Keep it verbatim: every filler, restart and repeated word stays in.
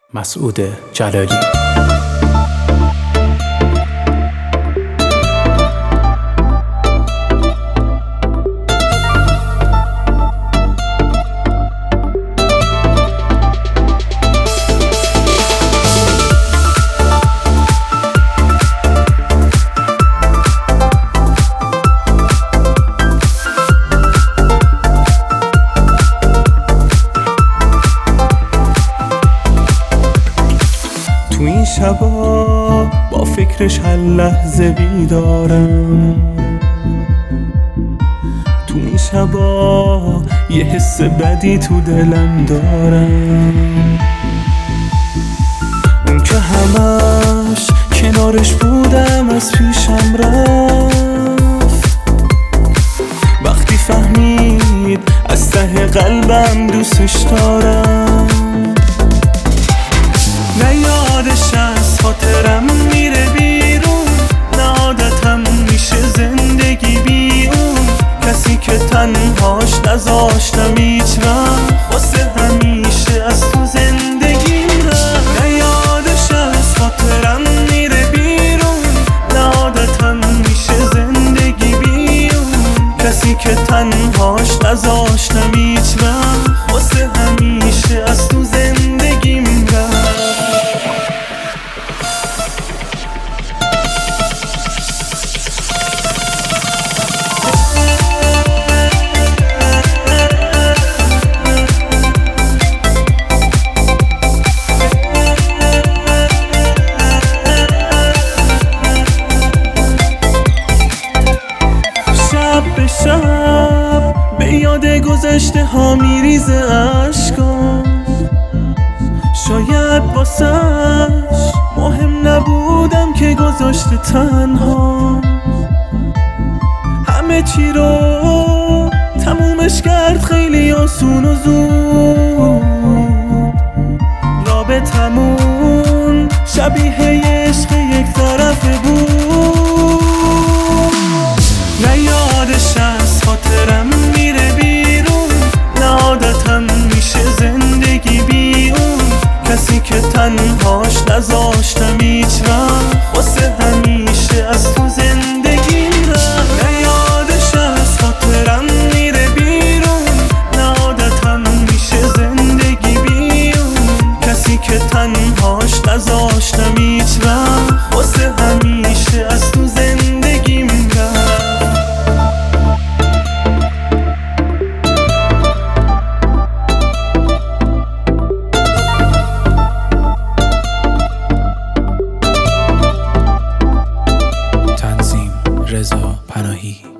مسعود جلالی. تو این شبا با فکرش هر لحظه بیدارم، تو این شبا یه حس بدی تو دلم دارم. اون که همش کنارش بودم از پیشم رفت، وقتی فهمید از ته قلبم دوستش دارم. نه یادش از خاطرم میره بیرون، نه عادتم میشه زندگی بی اون، کسی که تنهاش نذاشتم هیچ وقت، واسه همیشه از تو زندگیم رفت. نه یادش از خاطرم میره بیرون، نه عادتم میشه زندگی بی اون، کسی که تنهاش نذاشتم هیچ وقت، واسه همیشه از تو زندگیم رفت. به شب به یاد گذشته ها میریزه عشقام، شاید واسش مهم نبودم که گذاشته تنها، همه چی رو تمومش کرد خیلی آسون و زود، رابطمون شبیه عشق یک طرفه بود. نه یادش از خاطرم میره بیرون، نه عادتم میشه زندگی بی اون، کسی که تنهاش نذاشتم هیچ وقت، واسه همیشه از تو زندگیم رفت. نه یادش از خاطرم میره بیرون، نه عادتم میشه زندگی بی اون، کسی که تنهاش نذاشتم هیچ وقت، واسه همیشه از تو زندگیم رفت. تنظیم رضا پناهی.